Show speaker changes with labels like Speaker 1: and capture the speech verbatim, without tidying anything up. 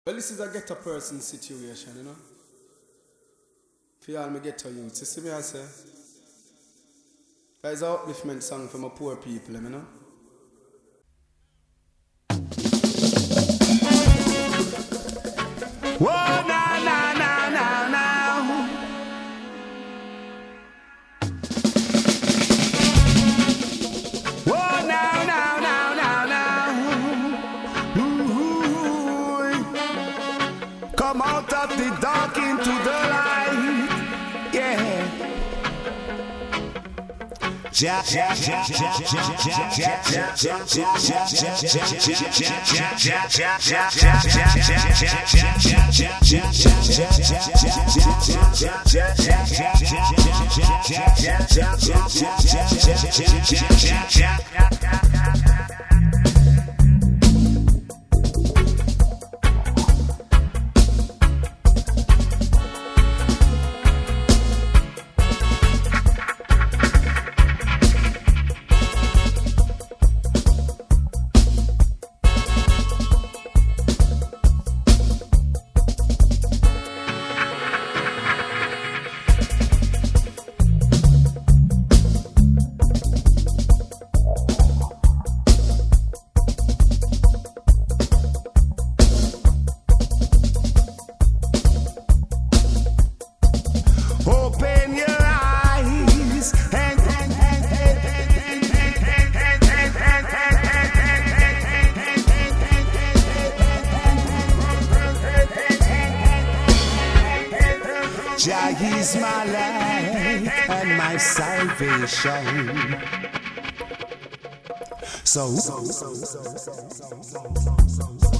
Speaker 1: Well, this is a ghetto person situation, you know. For y'all me ghetto youths, you see me I say? That is an upliftment song for my poor people, you know.
Speaker 2: Whoa, now, now, now, now, now. Whoa, now, now, now, now, now. Ooh, come out of the dark into the light, yeah. Ja, ja, ja, ja, ja, ja, ja, ja, ja, Open your eyes and Jah is my light and my salvation. So, so, so, so, so, so, so, so.